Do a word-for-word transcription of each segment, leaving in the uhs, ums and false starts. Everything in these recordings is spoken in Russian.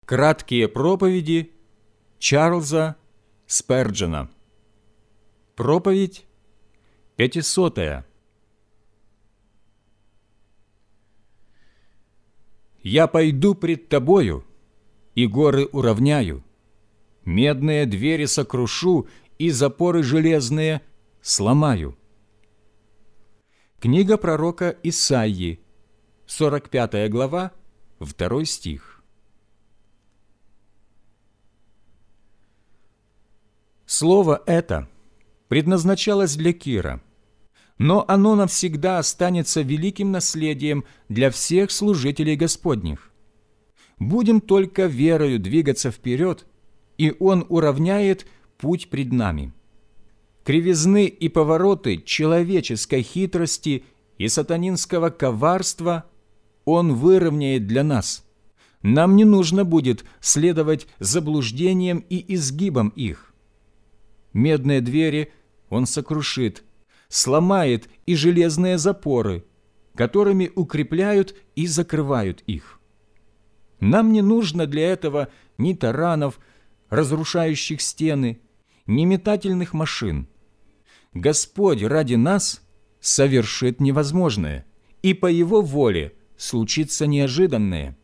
Краткие проповеди Чарльза Сперджена. Проповедь пятисотая. «Я пойду пред тобою, и горы уравняю, медные двери сокрушу, и запоры железные сломаю». Книга пророка Исаии, сорок пятая глава, второй стих. Слово это предназначалось для Кира, но оно навсегда останется великим наследием для всех служителей Господних. Будем только верою двигаться вперед, и Он уравняет путь пред нами. Кривизны и повороты человеческой хитрости и сатанинского коварства Он выровняет для нас. Нам не нужно будет следовать заблуждениям и изгибам их. Медные двери Он сокрушит, сломает и железные запоры, которыми укрепляют и закрывают их. Нам не нужно для этого ни таранов, разрушающих стены, ни метательных машин. Господь ради нас совершит невозможное, и по Его воле случится неожиданное.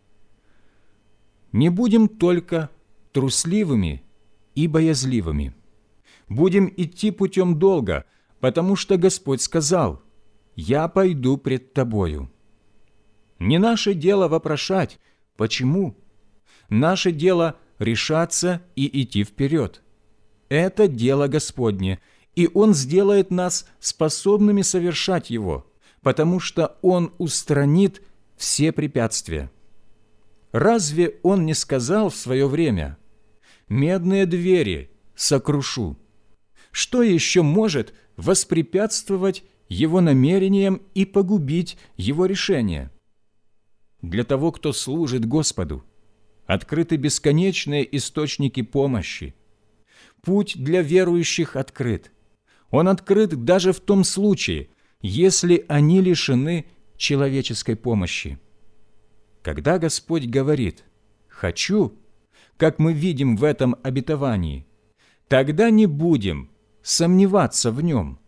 Не будем только трусливыми и боязливыми. Будем идти путем долга, потому что Господь сказал: «Я пойду пред тобою». Не наше дело вопрошать, почему. Наше дело решаться и идти вперед. Это дело Господне, и Он сделает нас способными совершать его, потому что Он устранит все препятствия. Разве Он не сказал в свое время: «Медные двери сокрушу»? Что еще может воспрепятствовать Его намерениям и погубить Его решение? Для того, кто служит Господу, открыты бесконечные источники помощи. Путь для верующих открыт. Он открыт даже в том случае, если они лишены человеческой помощи. Когда Господь говорит «хочу», как мы видим в этом обетовании, тогда не будем сомневаться в Нем.